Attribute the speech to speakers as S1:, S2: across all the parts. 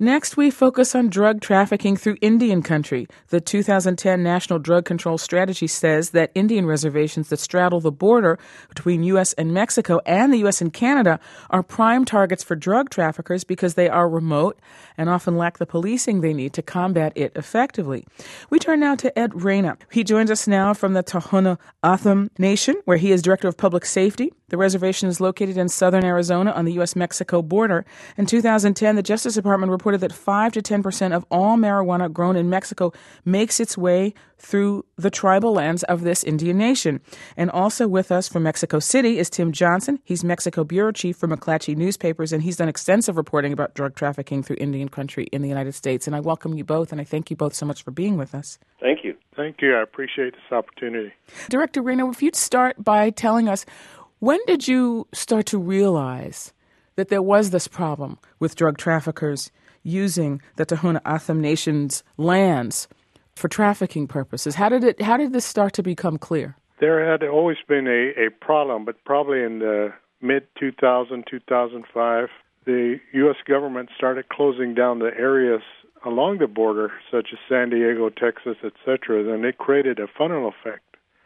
S1: Next, we focus on drug trafficking through Indian country. The 2010 National Drug Control Strategy says that Indian reservations that straddle the border between U.S. and Mexico and the U.S. and Canada are prime targets for drug traffickers because they are remote and often lack the policing they need to combat it effectively. We turn now to Ed Reyna. He joins us now from the Tohono O'odham Nation, where he is Director of Public Safety. The reservation is located in southern Arizona on the U.S.-Mexico border. In 2010, the Justice Department reported that 5 to 10% of all marijuana grown in Mexico makes its way through the tribal lands of this Indian nation. And also with us from Mexico City is Tim Johnson. He's Mexico Bureau Chief for McClatchy Newspapers, and he's done extensive reporting about drug trafficking through Indian country in the United States. And I welcome you both, and I thank you both so much for being with us.
S2: Thank you.
S3: Thank you. I appreciate this opportunity.
S1: Director Reyna, if you'd start by telling us, when did you start to realize that there was this problem with drug traffickers using the Tohono O'odham Nation's lands for trafficking purposes? How did this start to become clear?
S3: There had always been a problem, but probably in the mid-2000, 2005, the U.S. government started closing down the areas along the border, such as San Diego, Texas, etc. Then it created a funnel effect,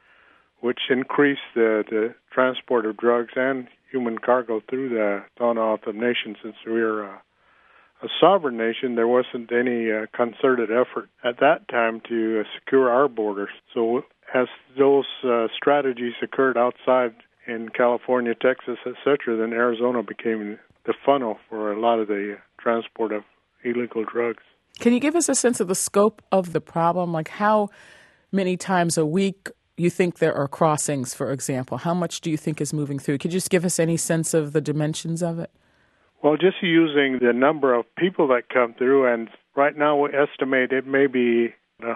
S3: which increased the transport of drugs and human cargo through the Tohono O'odham Nation. Since we're a sovereign nation, there wasn't any concerted effort at that time to secure our borders. So as those strategies occurred outside in California, Texas, etc., then Arizona became the funnel for a lot of the transport of illegal drugs.
S1: Can you give us a sense of the scope of the problem? Like how many times a week you think there are crossings, for example? How much do you think is moving through? Could you just give us any sense of the dimensions of it?
S3: Well, just using the number of people that come through, and right now we estimate it may be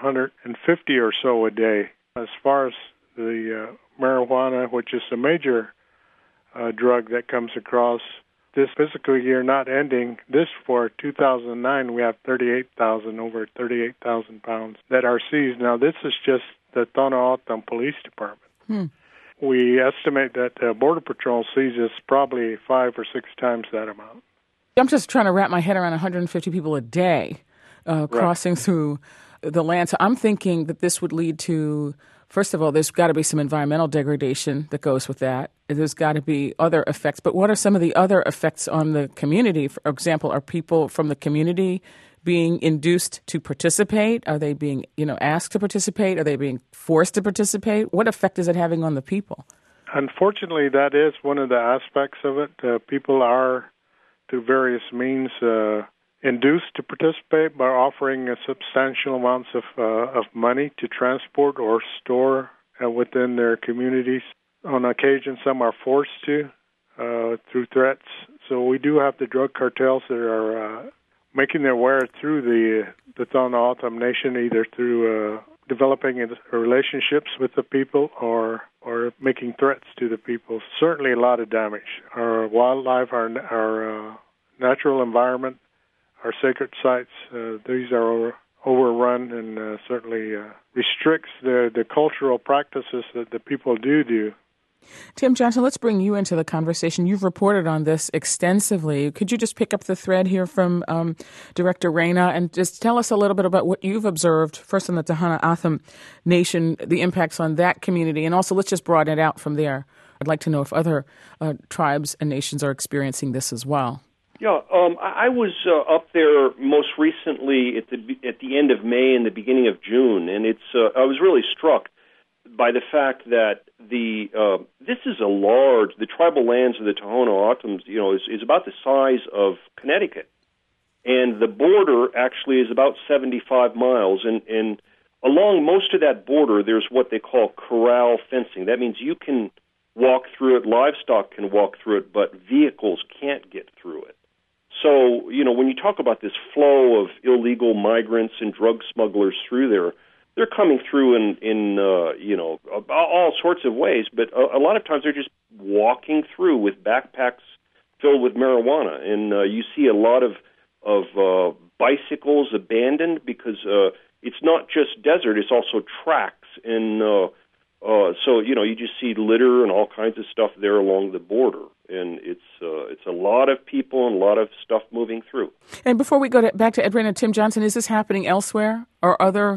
S3: 150 or so a day. As far as the marijuana, which is a major drug that comes across, this fiscal year not ending, this for 2009, we have over 38,000 pounds that are seized. Now, this is just the Tohono O'odham Police Department. We estimate that Border Patrol seizes probably 5 or 6 times that amount.
S1: I'm just trying to wrap my head around 150 people a day crossing through the land. So I'm thinking that this would lead to, first of all, there's got to be some environmental degradation that goes with that. There's got to be other effects. But what are some of the other effects on the community? For example, are people from the community being induced to participate? Are they being, asked to participate? Are they being forced to participate? What effect is it having on the people?
S3: Unfortunately, that is one of the aspects of it. People are, through various means, induced to participate by offering substantial amounts of money to transport or store within their communities. On occasion, some are forced to through threats. So we do have the drug cartels that are making their way through the Tohono O'odham Nation, either through developing relationships with the people or making threats to the people. Certainly a lot of damage. Our wildlife, our natural environment, our sacred sites, these are overrun and certainly restricts the cultural practices that the people do.
S1: Tim Johnson, let's bring you into the conversation. You've reported on this extensively. Could you just pick up the thread here from Director Reyna and just tell us a little bit about what you've observed, first in the Tohono O'odham Nation, the impacts on that community, and also let's just broaden it out from there. I'd like to know if other tribes and nations are experiencing this as well.
S2: Yeah, I was up there most recently at the end of May and the beginning of June, and I was really struck by the fact that this is the tribal lands of the Tohono O'odham, is about the size of Connecticut, and the border actually is about 75 miles, and along most of that border, there's what they call corral fencing. That means you can walk through it, livestock can walk through it, but vehicles can't get through it. So, when you talk about this flow of illegal migrants and drug smugglers through there, they're coming through in all sorts of ways, but a lot of times they're just walking through with backpacks filled with marijuana, and you see a lot of bicycles abandoned because it's not just desert, it's also tracks, and so you just see litter and all kinds of stuff there along the border, and it's a lot of people and a lot of stuff moving through.
S1: And before we go back to Edwina, Tim Johnson, is this happening elsewhere, or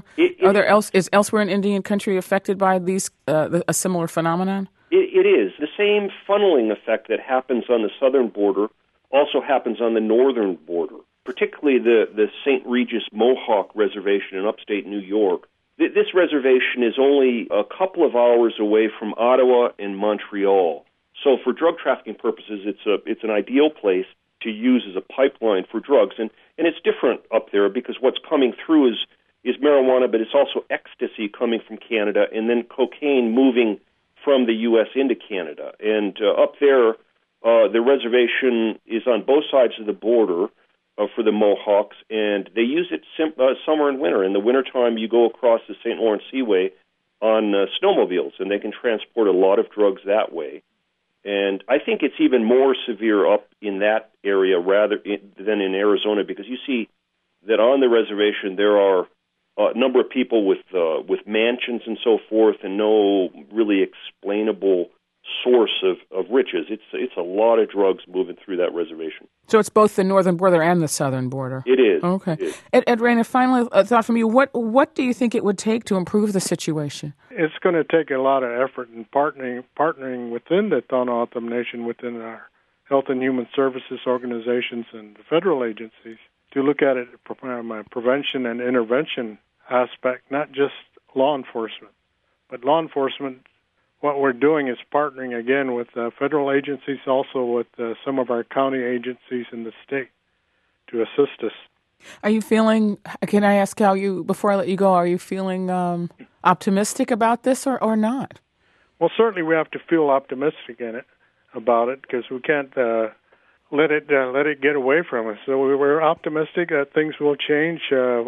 S1: is elsewhere in Indian country affected by these a similar phenomenon?
S2: It is. The same funneling effect that happens on the southern border also happens on the northern border, particularly the St. Regis Mohawk Reservation in upstate New York. This reservation is only a couple of hours away from Ottawa and Montreal. So for drug trafficking purposes, it's an ideal place to use as a pipeline for drugs. And it's different up there because what's coming through is marijuana, but it's also ecstasy coming from Canada, and then cocaine moving from the U.S. into Canada. And up there, the reservation is on both sides of the border for the Mohawks, and they use it summer and winter. In the wintertime, you go across the St. Lawrence Seaway on snowmobiles, and they can transport a lot of drugs that way. And I think it's even more severe up in that area than in Arizona, because you see that on the reservation there are a number of people with mansions and so forth, and no really explainable source of riches. It's a lot of drugs moving through that reservation.
S1: So it's both the northern border and the southern border.
S2: It is.
S1: Okay.
S2: It is.
S1: Edwina, finally, a thought from you. What do you think it would take to improve the situation?
S3: It's going to take a lot of effort in partnering within the Tohono O'odham Nation, within our Health and Human Services organizations and the federal agencies, to look at it from a prevention and intervention aspect, not just law enforcement. But law enforcement, what we're doing is partnering again with federal agencies, also with some of our county agencies in the state to assist us.
S1: Are you feeling, can I ask how before I let you go, are you feeling optimistic about this or not?
S3: Well, certainly we have to feel optimistic about it, because we can't let it get away from us. So we're optimistic that things will change.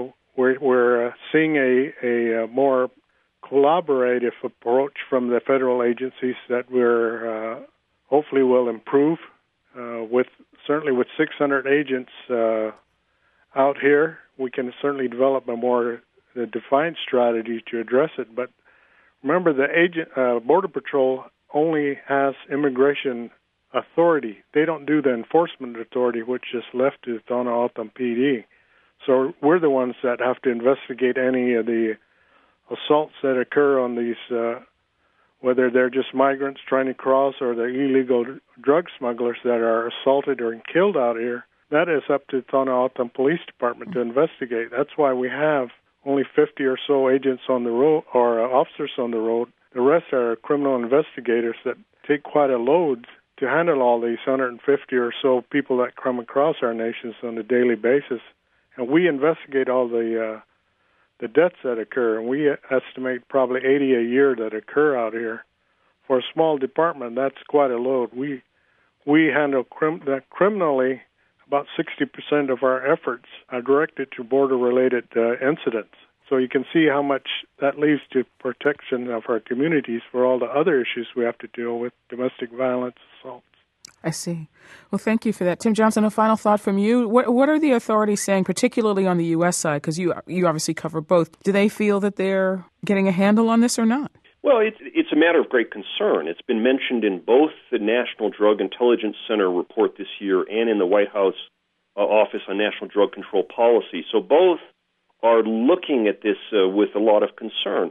S3: We're seeing a more collaborative approach from the federal agencies that we're hopefully will improve. With 600 agents out here, we can certainly develop a more defined strategy to address it. But remember, the Border Patrol only has immigration authority. They don't do the enforcement authority, which is left to Tohono O'odham PD. So we're the ones that have to investigate any of the assaults that occur on these, whether they're just migrants trying to cross or the illegal drug smugglers that are assaulted or killed out here. That is up to Tohono O'odham Police Department to investigate. That's why we have only 50 or so agents on the road, or officers on the road. The rest are criminal investigators that take quite a load to handle all these 150 or so people that come across our nations on a daily basis. And we investigate all the deaths that occur, and we estimate probably 80 a year that occur out here. For a small department, that's quite a load. We handle criminally. About 60% of our efforts are directed to border-related incidents. So you can see how much that leaves to protection of our communities for all the other issues we have to deal with, domestic violence, assaults.
S1: I see. Well, thank you for that. Tim Johnson, a final thought from you. What are the authorities saying, particularly on the U.S. side? Because you obviously cover both. Do they feel that they're getting a handle on this or not?
S2: Well, it's a matter of great concern. It's been mentioned in both the National Drug Intelligence Center report this year and in the White House Office on National Drug Control Policy. So both are looking at this with a lot of concern.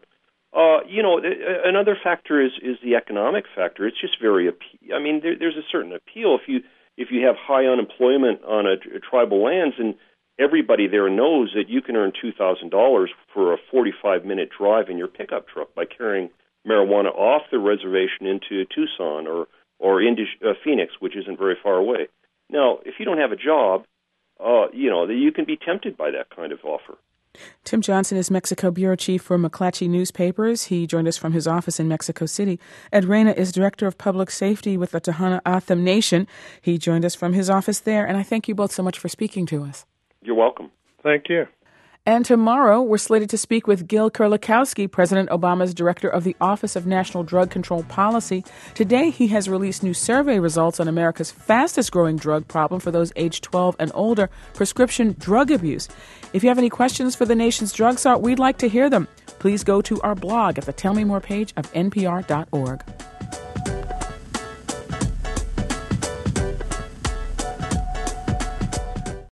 S2: Another factor is the economic factor. It's just very there's a certain appeal if you have high unemployment on a tribal lands, and everybody there knows that you can earn $2,000 for a 45-minute drive in your pickup truck by carrying marijuana off the reservation into Tucson or into Phoenix, which isn't very far away. Now, if you don't have a job, you can be tempted by that kind of offer.
S1: Tim Johnson is Mexico Bureau Chief for McClatchy Newspapers. He joined us from his office in Mexico City. Ed Reyna is Director of Public Safety with the Tohono O'odham Nation. He joined us from his office there, and I thank you both so much for speaking to us.
S2: You're welcome.
S3: Thank you.
S1: And tomorrow, we're slated to speak with Gil Kerlikowske, President Obama's Director of the Office of National Drug Control Policy. Today, he has released new survey results on America's fastest-growing drug problem for those aged 12 and older, prescription drug abuse. If you have any questions for the nation's drug czar, we'd like to hear them. Please go to our blog at the Tell Me More page of NPR.org.